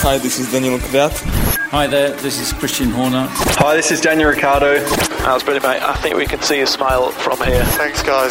Hi, this is Daniel Kvyat. Hi there, this is Christian Horner. Hi, this is Daniel Ricciardo. That was brilliant, mate. I think we can see a smile from here. Thanks, guys.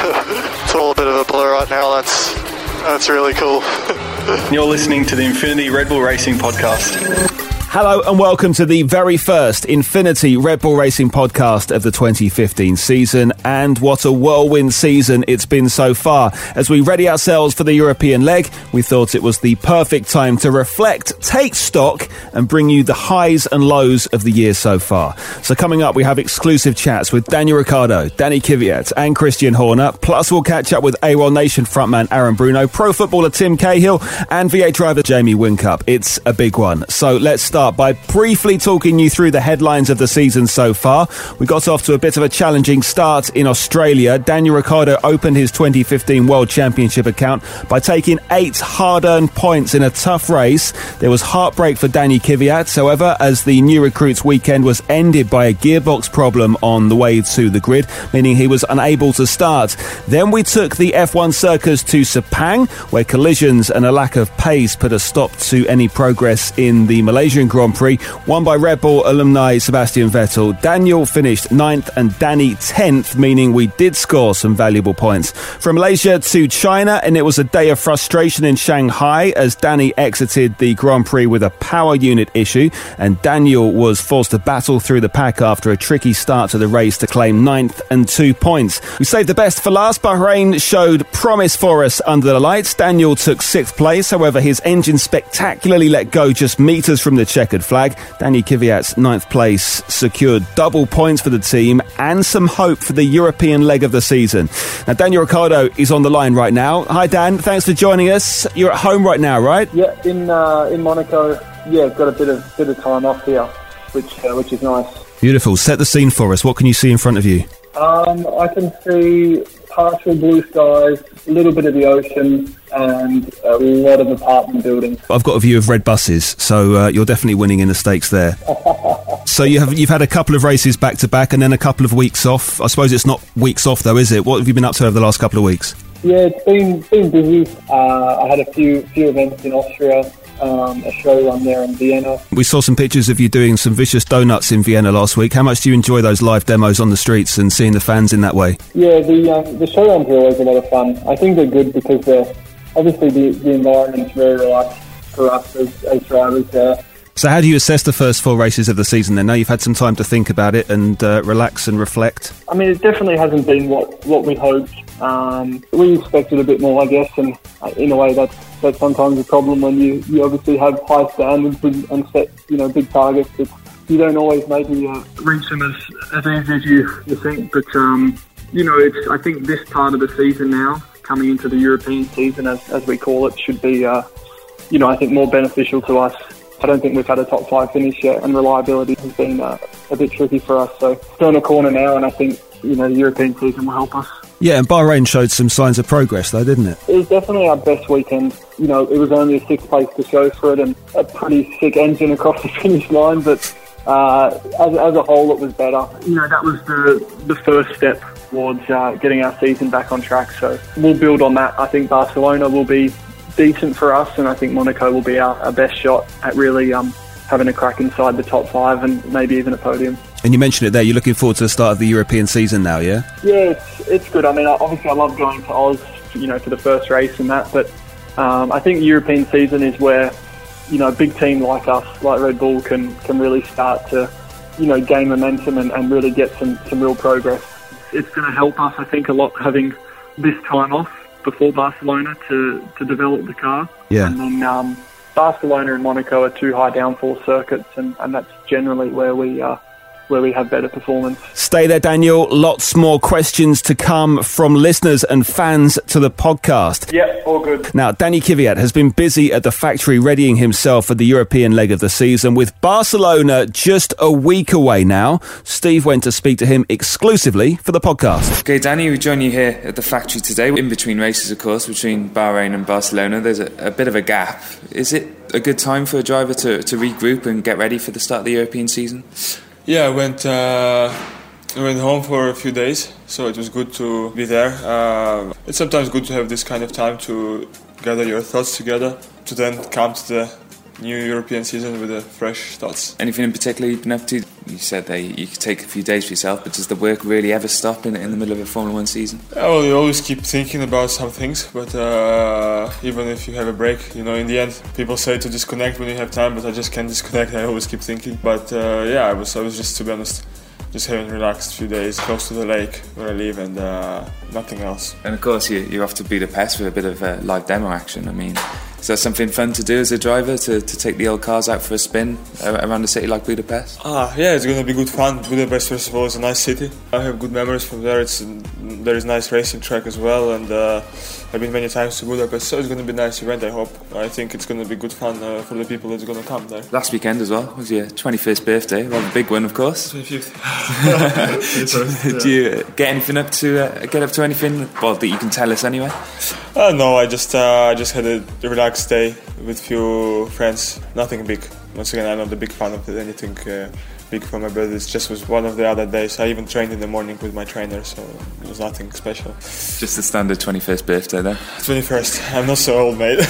It's all a bit of a blur right now. That's really cool. You're listening to the Infinity Red Bull Racing Podcast. Hello and welcome to the very first Infinity Red Bull Racing podcast of the 2015 season, and what a whirlwind season it's been so far. As we ready ourselves for the European leg, we thought it was the perfect time to reflect, take stock and bring you the highs and lows of the year so far. So coming up, we have exclusive chats with Daniel Ricciardo, Danny Kvyat and Christian Horner, plus we'll catch up with AWOL Nation frontman Aaron Bruno, pro footballer Tim Cahill and V8 driver Jamie Whincup. It's a big one, so let's start by briefly talking you through the headlines of the season so far. We got off to a bit of a challenging start in Australia. Daniel Ricciardo opened his 2015 World Championship account by taking 8 hard-earned points in a tough race. There was heartbreak for Danny Kvyat, however, as the new recruits weekend was ended by a gearbox problem on the way to the grid, meaning he was unable to start. Then we took the F1 circus to Sepang, where collisions and a lack of pace put a stop to any progress in the Malaysian Grand Prix, won by Red Bull alumni Sebastian Vettel. Daniel finished 9th and Danny 10th, meaning we did score some valuable points. From Malaysia to China, and it was a day of frustration in Shanghai as Danny exited the Grand Prix with a power unit issue, and Daniel was forced to battle through the pack after a tricky start to the race to claim 9th and 2 points. We saved the best for last. Bahrain showed promise for us under the lights. Daniel took 6th place, however his engine spectacularly let go just metres from the checkered flag. Danny Kvyat's 9th place secured double points for the team and some hope for the European leg of the season. Now, Daniel Ricciardo is on the line right now. Hi, Dan. Thanks for joining us. You're at home right now, right? Yeah, in Monaco. Yeah, got a bit of time off here, which is nice. Beautiful. Set the scene for us. What can you see in front of you? I can see partial blue skies, a little bit of the ocean, and a lot of apartment buildings. I've got a view of red buses, so you're definitely winning in the stakes there. So you've had a couple of races back to back, and then a couple of weeks off. I suppose it's not weeks off though, is it? What have you been up to over the last couple of weeks? Yeah, it's been busy. I had a few events in Austria. A show run there in Vienna. We saw some pictures of you doing some vicious donuts in Vienna last week. How much do you enjoy those live demos on the streets and seeing the fans in that way? Yeah, the show runs are always a lot of fun. I think they're good because obviously the environment's very relaxed for us as drivers there. So how do you assess the first 4 races of the season then? Now you've had some time to think about it and relax and reflect. I mean, it definitely hasn't been what we hoped. We expected a bit more, I guess, and in a way that's sometimes a problem when you obviously have high standards and set big targets. You don't always maybe reach them as easy as you think. But I think this part of the season now, coming into the European season as we call it, should be I think more beneficial to us. I don't think we've had a top 5 finish yet, and reliability has been a bit tricky for us. So turn a corner now, and I think the European season will help us. Yeah, and Bahrain showed some signs of progress though, didn't it? It was definitely our best weekend. It was only a 6th place to show for it, and a pretty sick engine across the finish line, but as a whole it was better. That was the first step towards getting our season back on track, so we'll build on that. I think Barcelona will be decent for us, and I think Monaco will be our best shot at really having a crack inside the top 5 and maybe even a podium. And you mentioned it there, you're looking forward to the start of the European seation now, yeah? Yeah, it's good. I mean, obviously I love going to Oz, for the first race and that, but I think the European season is where, a big team like us, like Red Bull, can really start to, gain momentum and really get some real progress. It's going to help us, I think, a lot having this time off before Barcelona to develop the car. Yeah. And then Barcelona and Monaco are 2 high downforce circuits, and that's generally where we have better performance. Stay there, Daniel. Lots more questions to come from listeners and fans to the podcast. Yeah, all good. Now, Danny Kvyat has been busy at the factory readying himself for the European leg of the season. With Barcelona just a week away now, Steve went to speak to him exclusively for the podcast. Okay, Danny, we join you here at the factory today. In between races, of course, between Bahrain and Barcelona, there's a bit of a gap. Is it a good time for a driver to regroup and get ready for the start of the European season? Yeah, I went home for a few days, so it was good to be there. It's sometimes good to have this kind of time to gather your thoughts together, to then come to new European season with fresh thoughts. Anything in particular you've been up to? You said that you could take a few days for yourself, but does the work really ever stop in the middle of a Formula 1 season? Well, you always keep thinking about some things, but even if you have a break, in the end, people say to disconnect when you have time, but I just can't disconnect. I always keep thinking. But I was just, to be honest, just having relaxed a few days close to the lake where I live, and nothing else. And of course, you're off to Budapest for a bit of live demo action. I mean, is that something fun to do as a driver, to take the old cars out for a spin around a city like Budapest? Yeah, it's going to be good fun. Budapest, first of all, is a nice city. I have good memories from there. There is nice racing track as well, and I've been many times to Budapest, so it's going to be a nice event, I hope. I think it's going to be good fun for the people that's going to come there. Last weekend as well was your 21st birthday, well, a big one, of course. 25th. Do you get anything up to anything? Well, that you can tell us anyway. No, I just had a relaxed day with few friends. Nothing big. Once again, I'm not a big fan of anything big for my birthday. It just was one of the other days. I even trained in the morning with my trainer, so it was nothing special. Just the standard 21st birthday then? 21st. I'm not so old, mate.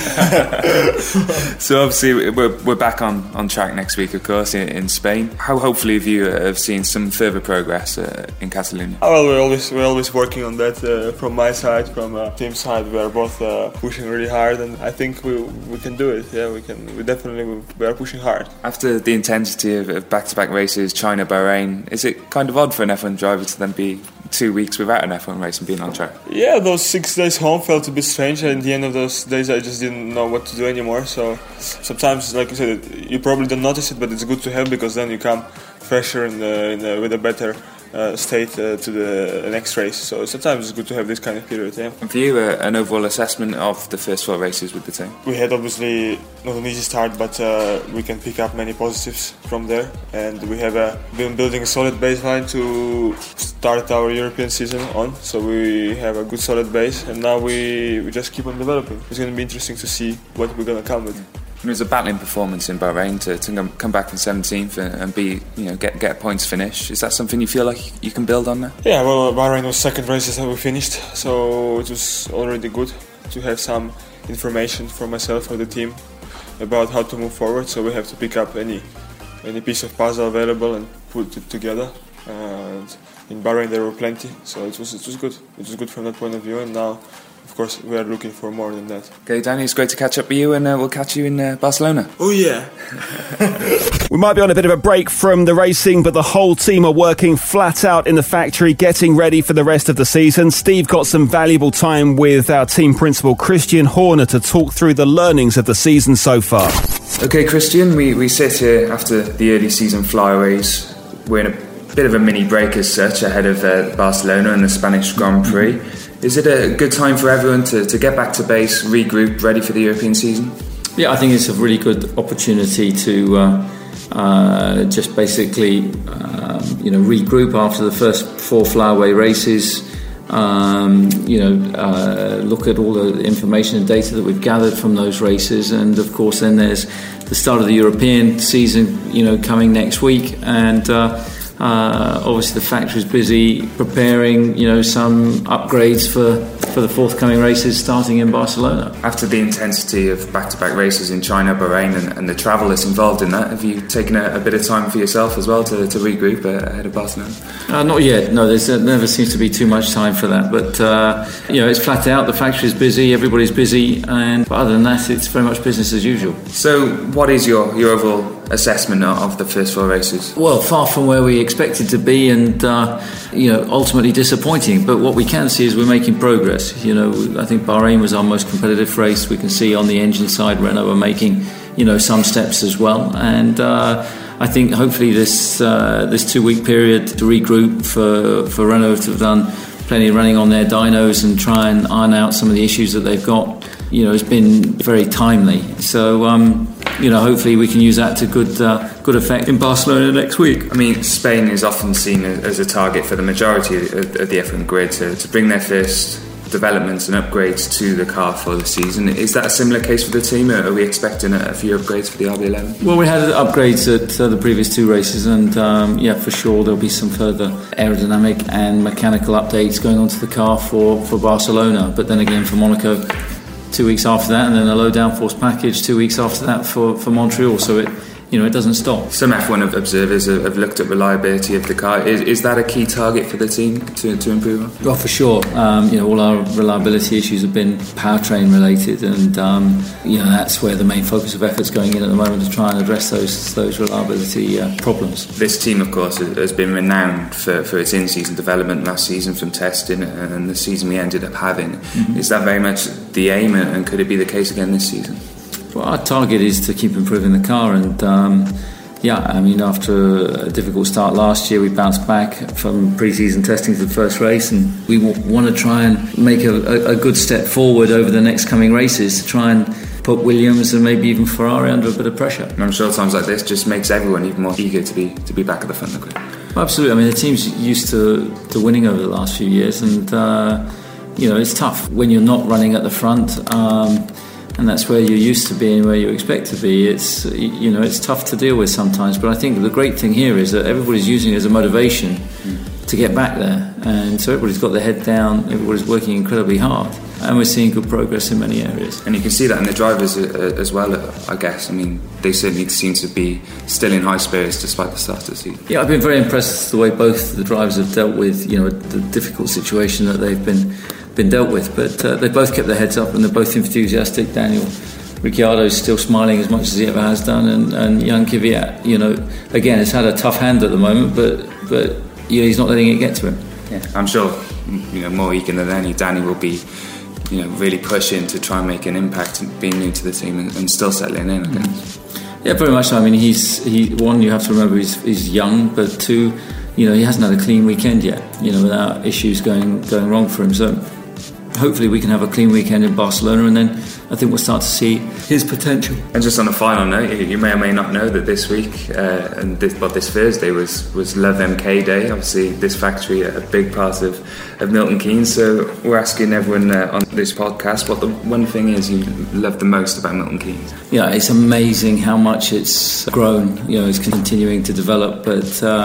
So obviously we're back on track next week, of course, in Spain. How hopefully have you seen some further progress in Catalonia? Well, we're always working on that from my side, from team side. We are both pushing really hard, and I think we can do it. Yeah, we can. We are pushing hard. After the intensity of back-to-back races, China, Bahrain, is it kind of odd for an F1 driver to then be 2 weeks without an F1 race and being on track? Yeah, those 6 days home felt a bit strange. At the end of those days, I just didn't know what to do anymore. So sometimes, like you said, you probably don't notice it, but it's good to have, because then you come fresher with a better state to the next race. So sometimes it's good to have this kind of period. Yeah. And for you, an overall assessment of the first 4 races with the team? We had obviously not an easy start, but we can pick up many positives from there, and we have been building a solid baseline to start our European season on. So we have a good solid base, and now we just keep on developing. It's going to be interesting to see what we're going to come with. It was a battling performance in Bahrain to come back in 17th and be, get a points finish. Is that something you feel like you can build on now? Yeah, well, Bahrain was second race that we finished, so it was already good to have some information for myself or the team about how to move forward. So we have to pick up any piece of puzzle available and put it together. And in Bahrain there were plenty, so it was good. It was good from that point of view, and now, of course, we are looking for more than that. Okay, Danny, it's great to catch up with you, and we'll catch you in Barcelona. Oh, yeah. We might be on a bit of a break from the racing, but the whole team are working flat out in the factory, getting ready for the rest of the season. Steve got some valuable time with our team principal, Christian Horner, to talk through the learnings of the season so far. Okay, Christian, we sit here after the early season flyaways. We're in a bit of a mini break as such ahead of Barcelona and the Spanish Grand Prix. Is it a good time for everyone to get back to base, regroup, ready for the European season? Yeah, I think it's a really good opportunity to just basically regroup after the first 4 flyaway races. Look at all the information and data that we've gathered from those races, and of course then there's the start of the European season coming next week, and obviously the factory's busy preparing some upgrades for the forthcoming races starting in Barcelona. After the intensity of back-to-back races in China, Bahrain and the travel that's involved in that, have you taken a bit of time for yourself as well to regroup ahead of Barcelona? Not yet, no, there never seems to be too much time for that, but it's flat out, the factory's busy, everybody's busy, and other than that it's very much business as usual. So what is your overall assessment of the first 4 races? Well, far from where we expected to be, and ultimately disappointing, but what we can see is we're making progress. I think Bahrain was our most competitive race. We can see on the engine side Renault are making some steps as well, and I think hopefully this 2-week period to regroup for Renault to have done plenty of running on their dynos and try and iron out some of the issues that they've got has been very timely. So hopefully we can use that to good effect in Barcelona next week. I mean, Spain is often seen as a target for the majority of the F1 grid to bring their first developments and upgrades to the car for the season. Is that a similar case for the team? Are we expecting a few upgrades for the RB11? Well, we had upgrades at the previous 2 races, and for sure there'll be some further aerodynamic and mechanical updates going onto the car for Barcelona. But then again, for Monaco, 2 weeks after that, and then a low downforce package 2 weeks after that for Montreal. So it doesn't stop. Some F1 observers have looked at reliability of the car. Is that a key target for the team to improve on? Well, for sure. All our reliability issues have been powertrain related, and that's where the main focus of effort's going in at the moment, to try and address those reliability problems. This team, of course, has been renowned for its in-season development last season from testing, and the season we ended up having. Mm-hmm. Is that very much the aim, and could it be the case again this season? Well, our target is to keep improving the car, and after a difficult start last year, we bounced back from pre-season testing to the first race, and we want to try and make a good step forward over the next coming races to try and put Williams and maybe even Ferrari under a bit of pressure. And I'm sure times like this just makes everyone even more eager to be back at the front of the grid. Well, absolutely. I mean, the team's used to winning over the last few years, and it's tough when you're not running at the front. And that's where you're used to being, where you expect to be. It's tough to deal with sometimes, but I think the great thing here is that everybody's using it as a motivation to get back there, and so everybody's got their head down, everybody's working incredibly hard, and we're seeing good progress in many areas. And you can see that in the drivers as well, I guess. I mean, they certainly seem to be still in high spirits despite the start of the season. Yeah, I've been very impressed with the way both the drivers have dealt with the difficult situation that they've been dealt with, but they both kept their heads up, and they're both enthusiastic. Daniel Ricciardo's still smiling as much as he ever has done, and young Kvyat, again, has had a tough hand at the moment, but he's not letting it get to him. Yeah, I'm sure more eager than any, Danny will be really pushing to try and make an impact, being new to the team and still settling in, I guess. Yeah, very much so. I mean, he's one, you have to remember he's young, but two, he hasn't had a clean weekend yet, without issues going wrong for him. So hopefully we can have a clean weekend in Barcelona, and then I think we'll start to see his potential. And just on a final note, you may or may not know that this week this Thursday was Love MK Day. Obviously this factory a big part of Milton Keynes, so we're asking everyone on this podcast what the one thing is you love the most about Milton Keynes. Yeah, it's amazing how much it's grown. It's continuing to develop, but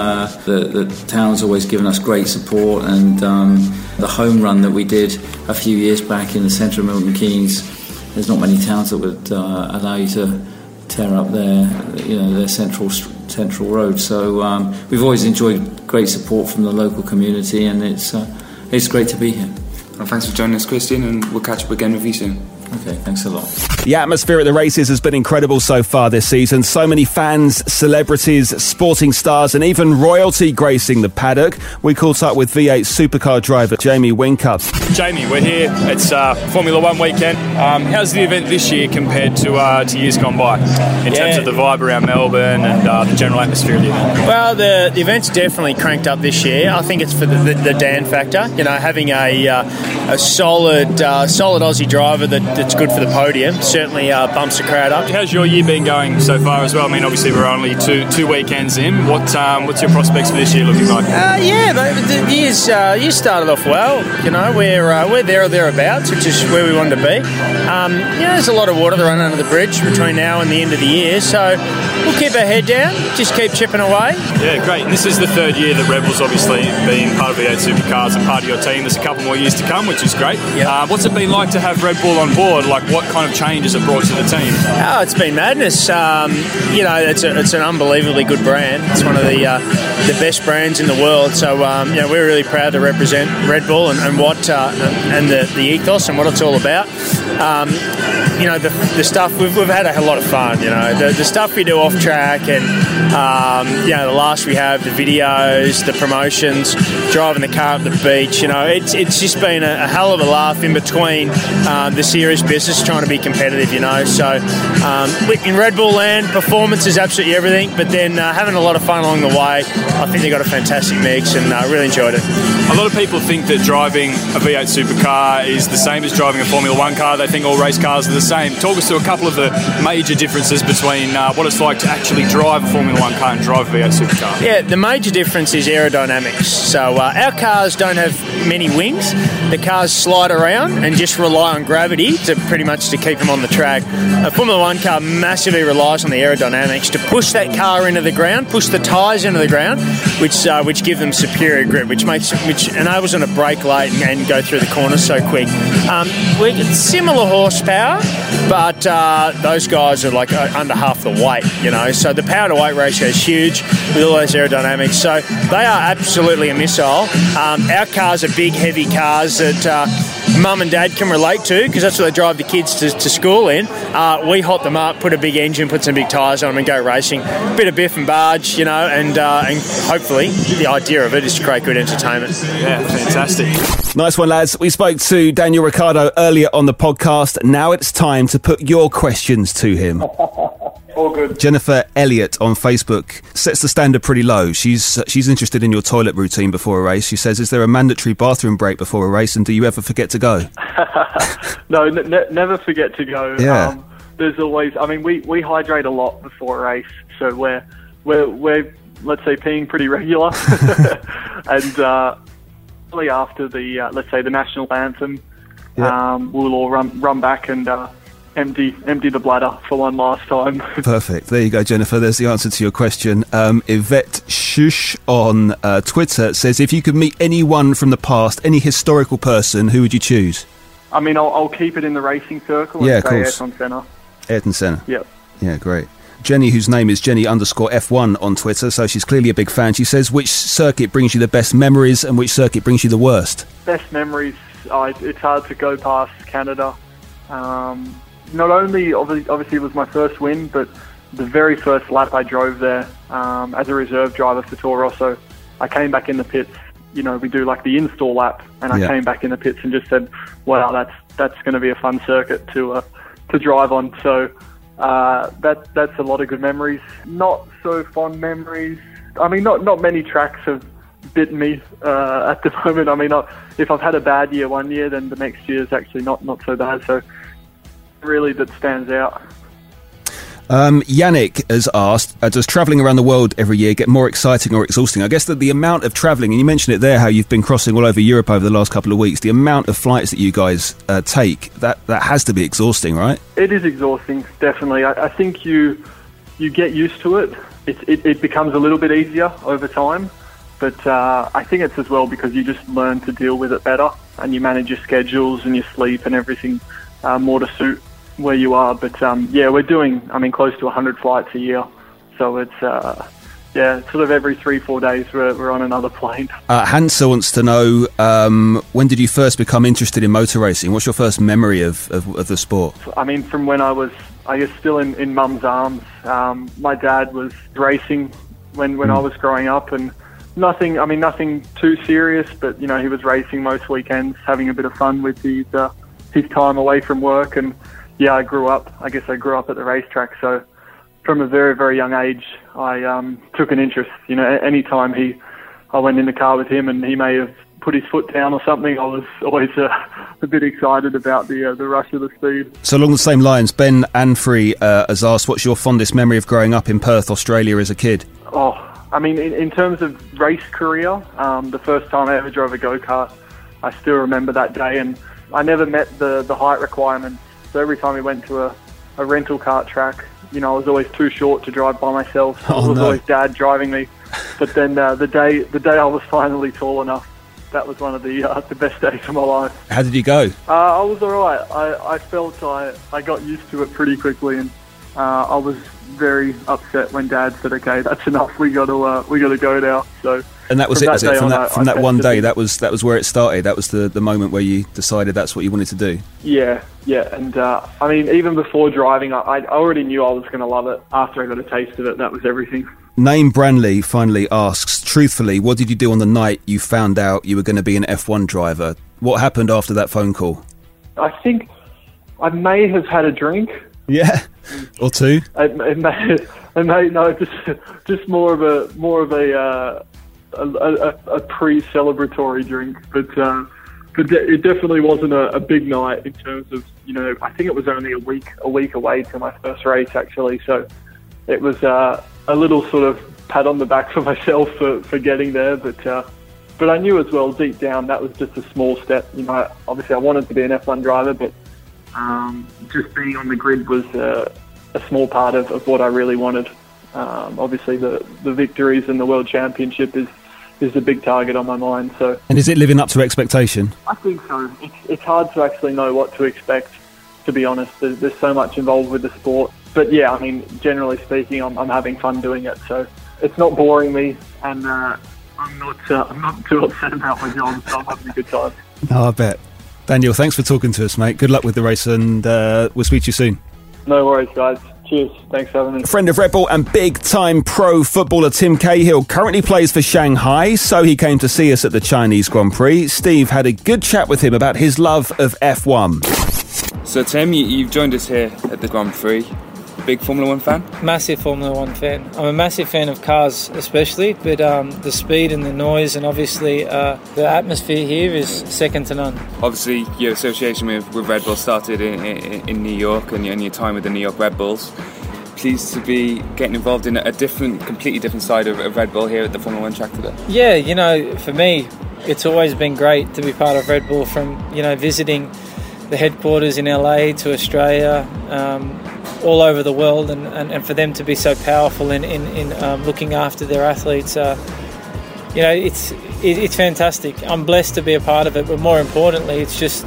the town's always given us great support, and the home run that we did a few years back in the centre of Milton Keynes, there's not many towns that would allow you to tear up their central road. So we've always enjoyed great support from the local community, and it's great to be here. Well, thanks for joining us, Christian, and we'll catch up again with you soon. Okay, thanks a lot. The atmosphere at the races has been incredible so far this season. So many fans, celebrities, sporting stars, and even royalty gracing the paddock. We caught up with V8 supercar driver Jamie Whincup. Jamie, we're here. It's Formula One weekend. How's the event this year compared to years gone by in terms of the vibe around Melbourne and the general atmosphere of the event? Well, the event's definitely cranked up this year. I think it's for the Dan factor. Having a solid Aussie driver that's good for the podium certainly bumps the crowd up. How's your year been going so far as well? I mean, obviously we're only two weekends in. What's your prospects for this year looking like? The year started off well. We're there or thereabouts, which is where we wanted to be. There's a lot of water to run under the bridge between now and the end of the year, so we'll keep our head down, just keep chipping away. Yeah, great. And this is the third year that Rebel's obviously been part of V8 Supercars and part of your team. There's a couple more years to come, which is great. Yep. What's it been like to have Red Bull on board? Like, what kind of changes it brought to the team? Oh, it's been madness. It's an unbelievably good brand. It's one of the best brands in the world. So we're really proud to represent Red Bull and what and the ethos and what it's all about. The stuff we've had a lot of fun. The stuff we do off track, and the last we have, the videos, the promotions, driving the car up the beach. It's just been a hell of a laugh in between the serious business, trying to be competitive. So in Red Bull land, performance is absolutely everything, but then having a lot of fun along the way. I think they got a fantastic mix, and I really enjoyed it. A lot of people think that driving a V8 supercar is the same as driving a Formula One car. They think all race cars are the same. Talk us through a couple of the major differences between what it's like to actually drive a Formula 1 car and drive a V8 supercar. Yeah, the major difference is aerodynamics. So our cars don't have many wings. The cars slide around and just rely on gravity to pretty much to keep them on the track. A Formula 1 car massively relies on the aerodynamics to push that car into the ground, push the tyres into the ground, which give them superior grip, which enables them to brake late and go through the corners so quick. We're similar horsepower, but those guys are like under half the weight, you know. So the power to weight ratio is huge with all those aerodynamics. So they are absolutely a missile. Our cars are big, heavy cars that mum and dad can relate to, because that's what they drive the kids to school in. We hot them up, put a big engine, put some big tyres on them and go racing. Bit of biff and barge, you know, and hopefully the idea of it is to create good entertainment. Yeah, fantastic. Nice one, lads. We spoke to Daniel Ricciardo earlier on the podcast. Now it's time to put your questions to him. All good. Jennifer Elliott on Facebook sets the standard pretty low. She's interested in your toilet routine before a race. She says, is there a mandatory bathroom break before a race, and do you ever forget to go? No, never forget to go. Yeah. There's always, I mean, we hydrate a lot before a race, so we're let's say peeing pretty regular, and really after the let's say the national anthem, we'll all run back and empty the bladder for one last time. Perfect. There you go, Jennifer. There's the answer to your question. Yvette Shush on Twitter says, if you could meet anyone from the past, any historical person, who would you choose? I mean, I'll keep it in the racing circle and say Ayrton Senna. Ayrton Senna. Yep. Yeah, great. Jenny, whose name is Jenny_F1 on Twitter, so she's clearly a big fan. She says, which circuit brings you the best memories and which circuit brings you the worst? Best memories, it's hard to go past Canada. Not only, obviously, it was my first win, but the very first lap I drove there as a reserve driver for Toro Rosso, I came back in the pits. You know, we do like the install lap, and I came back in the pits and just said, wow, that's going to be a fun circuit to drive on. So that's a lot of good memories. Not so fond memories. I mean, not many tracks have bitten me at the moment. I mean, if I've had a bad year one year, then the next year is actually not so bad. So really that stands out. Yannick has asked, does travelling around the world every year get more exciting or exhausting? I guess that the amount of travelling, and you mentioned it there, how you've been crossing all over Europe over the last couple of weeks, the amount of flights that you guys take, that has to be exhausting, right? It is exhausting, definitely. I think you get used to it. It becomes a little bit easier over time, but I think it's as well because you just learn to deal with it better, and you manage your schedules and your sleep and everything more to suit where you are. But we're doing, close to 100 flights a year, so it's sort of every 3-4 days we're on another plane. Hansa wants to know, when did you first become interested in motor racing? What's your first memory of the sport? I mean, from when I was, I guess, still in mum's arms. My dad was racing when I was growing up, and nothing too serious, but you know, he was racing most weekends, having a bit of fun with his time away from work. And I grew up at the racetrack, so from a very, very young age I took an interest. You know, anytime I went in the car with him and he may have put his foot down or something, I was always a bit excited about the rush of the speed. So along the same lines, Ben Anfrey has asked, what's your fondest memory of growing up in Perth, Australia as a kid? In terms of race career, the first time I ever drove a go-kart, I still remember that day, and I never met the height requirements. So every time we went to a rental kart track, you know, I was always too short to drive by myself. So it was always Dad driving me. But then the day I was finally tall enough, that was one of the best days of my life. How did you go? I was all right. I felt I got used to it pretty quickly, and I was very upset when Dad said, "Okay, that's enough. We got to go now." So. And that was it, was it? From that one day, that was where it started. That was the moment where you decided that's what you wanted to do. Yeah. And even before driving, I already knew I was going to love it. After I got a taste of it, that was everything. Name Branley finally asks, truthfully, what did you do on the night you found out you were going to be an F1 driver? What happened after that phone call? I think I may have had a drink. Yeah, or two. It may just more of a pre-celebratory drink, but it definitely wasn't a big night in terms of I think it was only a week away to my first race actually. So it was a little sort of pat on the back for myself for getting there. But I knew as well deep down that was just a small step. Obviously I wanted to be an F1 driver, but just being on the grid was a small part of what I really wanted. Obviously the victories and the World Championship is a big target on my mind. So, and is it living up to expectation? I think so. It's hard to actually know what to expect, to be honest. There's so much involved with the sport. But yeah, I mean, generally speaking, I'm having fun doing it. So it's not boring me, and I'm not too upset about my job. So I'm having a good time. No, I bet. Daniel, thanks for talking to us, mate. Good luck with the race, and we'll speak to you soon. No worries, guys. Cheers. Thanks for having me. A friend of Red Bull and big-time pro footballer Tim Cahill currently plays for Shanghai, so he came to see us at the Chinese Grand Prix. Steve had a good chat with him about his love of F1. So Tim, you've joined us here at the Grand Prix. Big Formula 1 fan? Massive Formula 1 fan. I'm a massive fan of cars especially, but the speed and the noise and obviously the atmosphere here is second to none. Obviously your association with Red Bull started in New York and your time with the New York Red Bulls. Pleased to be getting involved in a completely different side of Red Bull here at the Formula 1 track today. Yeah, for me it's always been great to be part of Red Bull, from visiting the headquarters in LA to Australia, all over the world, and for them to be so powerful in looking after their athletes, it's fantastic. I'm blessed to be a part of it, but more importantly, it's just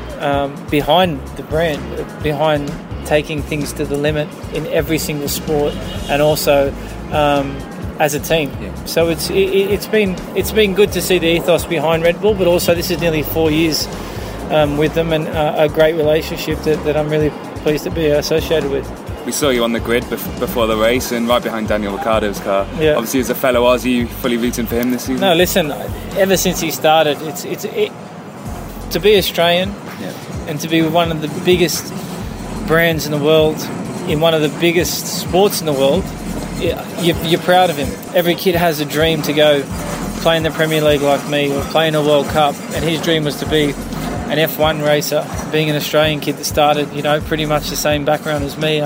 behind the brand, behind taking things to the limit in every single sport, and also as a team. Yeah. So it's been good to see the ethos behind Red Bull, but also this is nearly 4 years with them, and a great relationship that I'm really pleased to be associated with. We saw you on the grid before the race and right behind Daniel Ricciardo's car. Yeah. Obviously, as a fellow Aussie, fully rooting for him this season. No, listen, ever since he started, it's to be Australian, and to be one of the biggest brands in the world, in one of the biggest sports in the world, you're proud of him. Every kid has a dream to go play in the Premier League like me, or play in a World Cup, and his dream was to be an F1 racer. Being an Australian kid that started, pretty much the same background as me,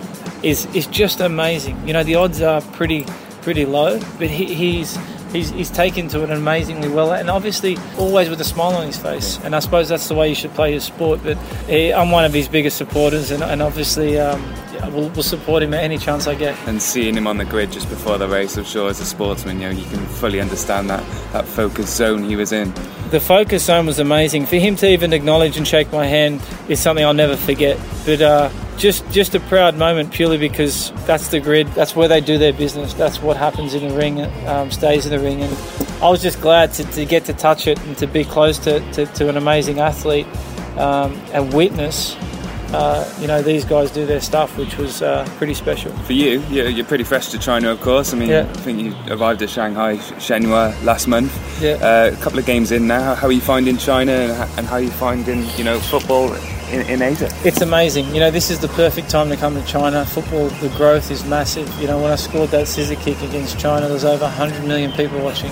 is just amazing. The odds are pretty low, but he's taken to it amazingly well, and obviously always with a smile on his face. And I suppose that's the way you should play your sport. But I'm one of his biggest supporters, and obviously we'll support him at any chance I get. And seeing him on the grid just before the race, I'm sure as a sportsman, you can fully understand that focus zone he was in. The focus zone was amazing. For him to even acknowledge and shake my hand is something I'll never forget. But just a proud moment, purely because that's the grid, that's where they do their business, that's what happens in the ring, stays in the ring. And I was just glad to get to touch it and to be close to an amazing athlete and witness these guys do their stuff, which was pretty special. For you, you're pretty fresh to China, of course. I mean, I think you arrived at Shanghai, Shenhua last month. Yeah. A couple of games in now. How are you finding China, and how are you finding, football in Asia? It's amazing. This is the perfect time to come to China. Football, the growth is massive. When I scored that scissor kick against China, there was over 100 million people watching.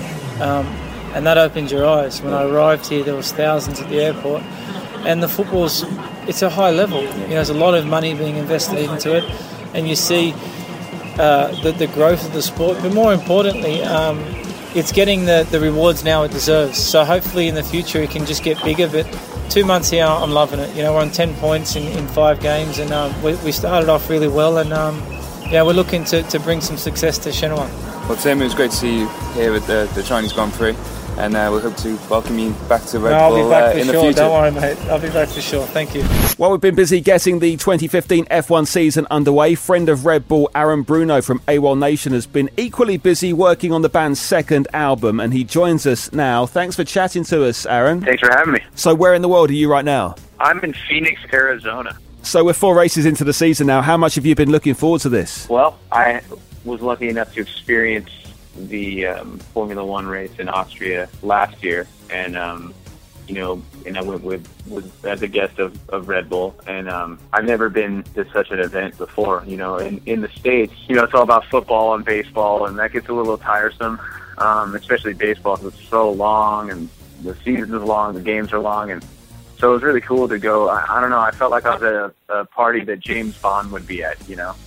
And that opens your eyes. When I arrived here, there was thousands at the airport. And the football's, it's a high level. There's a lot of money being invested into it, and you see the growth of the sport. But more importantly, it's getting the rewards now it deserves. So hopefully in the future it can just get bigger. But 2 months here, I'm loving it. We're on 10 points in 5 games, and we started off really well, and we're looking to bring some success to Shenhua. Well, Tim, it was great to see you here at the Chinese Grand Prix. And we hope to welcome you back to Red Bull in the future. Don't worry, mate. I'll be back for sure. Thank you. Well, we've been busy getting the 2015 F1 season underway. Friend of Red Bull, Aaron Bruno from AWOL Nation, has been equally busy working on the band's second album, and he joins us now. Thanks for chatting to us, Aaron. Thanks for having me. So where in the world are you right now? I'm in Phoenix, Arizona. So we're 4 races into the season now. How much have you been looking forward to this? Well, I was lucky enough to experience the Formula One race in Austria last year, and and I went with as a guest of Red Bull, and I've never been to such an event before. In the States, it's all about football and baseball, and that gets a little tiresome, especially baseball, because it's so long and the season is long, the games are long, and So it was really cool to go. I don't know. I felt like I was at a party that James Bond would be at.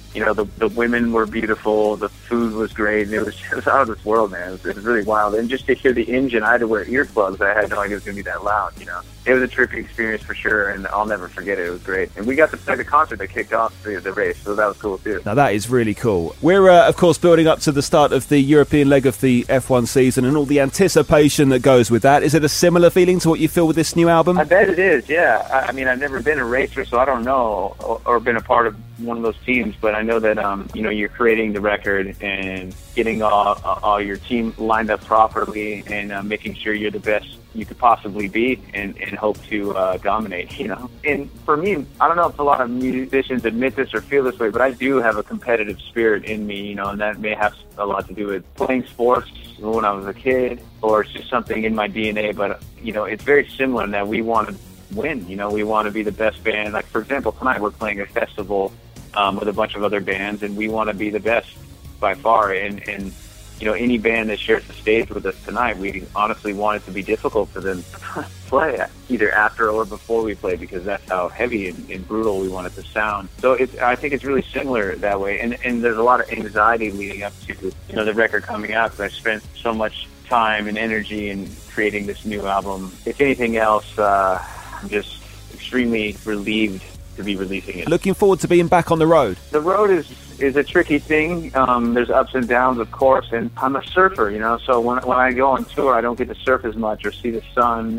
The women were beautiful. The food was great. It was out of this world, man. It was really wild. And just to hear the engine, I had to wear earplugs. I had no idea it was going to be that loud. It was a trippy experience for sure, and I'll never forget it. It was great. And we got to play the concert that kicked off the race, so that was cool too. Now that is really cool. We're of course building up to the start of the European leg of the F1 season and all the anticipation that goes with that. Is it a similar feeling to what you feel with this new album? I bet it is, yeah. I mean, I've never been a racer, so I don't know, or been a part of one of those teams, but I know that you're creating the record and getting all your team lined up properly and making sure you're the best you could possibly be and hope to dominate, And for me, I don't know if a lot of musicians admit this or feel this way, but I do have a competitive spirit in me, and that may have a lot to do with playing sports when I was a kid, or it's just something in my DNA, but, it's very similar in that we want to win, we want to be the best band. Like, for example, tonight we're playing a festival with a bunch of other bands, and we want to be the best by far, and any band that shares the stage with us tonight, we honestly want it to be difficult for them to play either after or before we play, because that's how heavy and brutal we want it to sound. So I think it's really similar that way, and there's a lot of anxiety leading up to the record coming out, because I spent so much time and energy in creating this new album. If anything else, I'm just extremely relieved to be releasing it. Looking forward to being back on the road. The road is a tricky thing. There's ups and downs, of course, and I'm a surfer, so when I go on tour, I don't get to surf as much or see the sun,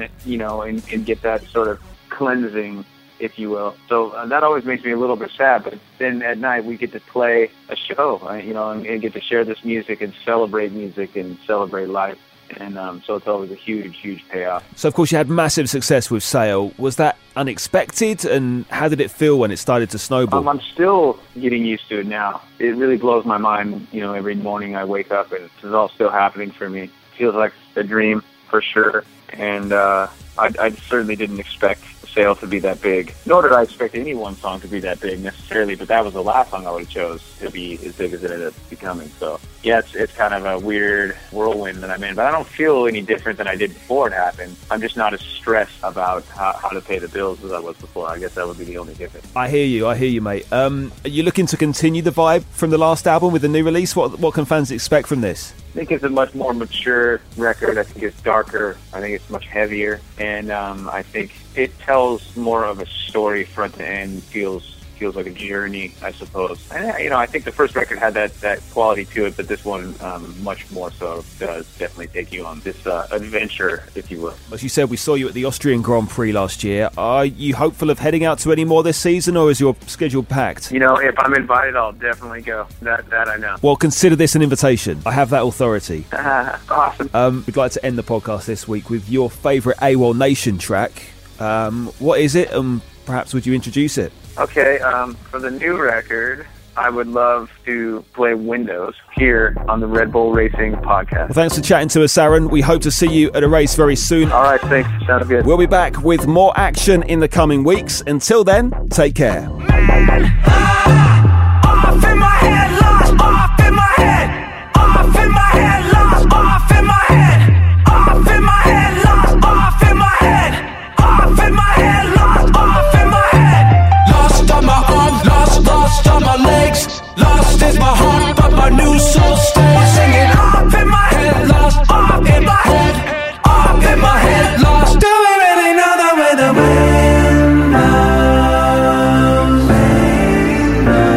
and get that sort of cleansing, if you will. So that always makes me a little bit sad, but then at night we get to play a show, and get to share this music and celebrate music and celebrate life. And so it's always a huge, huge payoff. So, of course, you had massive success with Sail. Was that unexpected, and how did it feel when it started to snowball? I'm still getting used to it now. It really blows my mind, every morning I wake up and this is all still happening for me. It feels like a dream for sure. And I certainly didn't expect Sail to be that big, nor did I expect any one song to be that big necessarily, but that was the last song I would have chose to be as big as it ended up becoming. So yeah, it's kind of a weird whirlwind that I'm in, but I don't feel any different than I did before it happened. I'm just not as stressed about how to pay the bills as I was before. I guess that would be the only difference. I hear you, mate. Are you looking to continue the vibe from the last album with the new release? What can fans expect from this? I think it's a much more mature record. I think it's darker. I think it's much heavier. And I think it tells more of a story front to end, feels like a journey, I suppose. And, I think the first record had that quality to it, but this one much more so does definitely take you on this adventure, if you will. As you said, we saw you at the Austrian Grand Prix last year. Are you hopeful of heading out to any more this season, or is your schedule packed? If I'm invited, I'll definitely go. That I know. Well, consider this an invitation. I have that authority. Awesome. We'd like to end the podcast this week with your favourite AWOL Nation track. What is it, and perhaps would you introduce it? Okay, for the new record, I would love to play Windows here on the Red Bull Racing podcast. Well, thanks for chatting to us, Aaron. We hope to see you at a race very soon. All right, thanks. Sounds good. We'll be back with more action in the coming weeks. Until then, take care. Off in my head, lost, off in my head. Off in my head, lost, off in my head. Off in my head, lost, off in my head. Off in my head, lost, off in my head. Lost on my arms, lost on my legs. Lost is my heart, but my new soul stays. Singing off in my head, lost, off in my head. Off in my head, lost. Do we really know that we're the windows?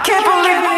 can't believe